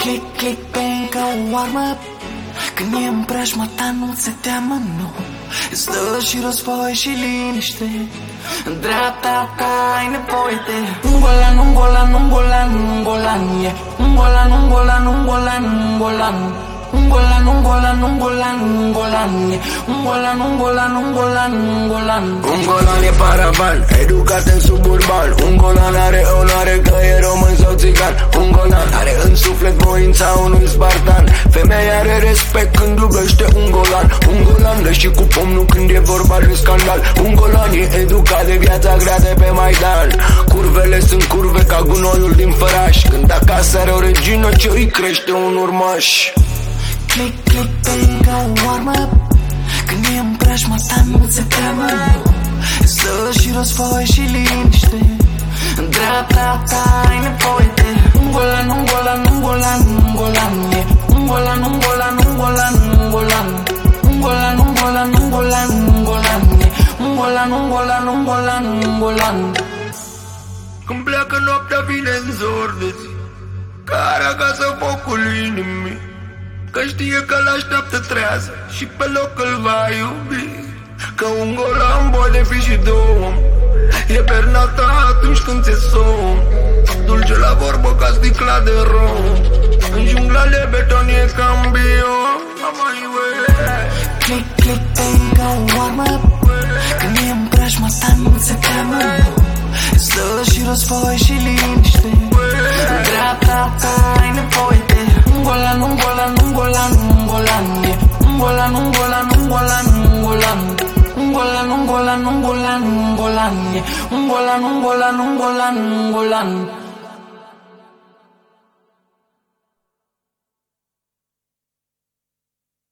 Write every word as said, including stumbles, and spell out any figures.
Click, click, bang, ca o armă. Când e în preajma ta, nu ți teamă, nu. Îți dă și război și liniște. În dreapta ta ai nevoie de un golan, un golan, un golan, un golan, yeah. Un golan, un golan, un golan, un golan. Un golan, un golan, un golan, un golan, yeah. Un golan, un golan, un golan, un golan. Un golan e paravan, educat în suburban. Un golan are onoare că e român sau țigan. Un golan are în suflet voința unui spartan. Femeia are respect când iubește un golan. Un golan dă și cu pomnul când e vorba de scandal. Un golan e educat de viața grea de pe Maidan. Curvele sunt curve ca gunoiul din făraș. Când acasă are o regină ce îi crește un urmaș. Click, click, bang, ca o armă. Când e în preajma ta, nu ți teamă, nu. Îți dă și război și liniște. În dreapta ta ai nevoie de un golan, un golan, un golan, un golan, yeah. Un golan, un golan, un golan, un golan. Un golan, un golan, un golan, un golan, yeah. Un golan, un golan, un golan, un golan. Când pleacă noaptea vine în zor de zi, care acasă focul inimii, că știe că l-așteaptă trează și pe loc îl va iubi. Că un golan poate fi și două, e pernata atunci când ți-e somn. Dulce la vorbă ca sticla de rom, în jungla de beton e cambion. Click, click, bang, ca o armă. Când e în preajma ta, nu ți teamă, nu. Îți dă și război și liniște. În dreapta ta ai nevoie de un golan, un golan, un golan, un golan, yeah. Un golan, un golan, un golan, un golan. Un golan, un golan, un golan, un golan, yeah. Un golan, un golan, un golan, un golan.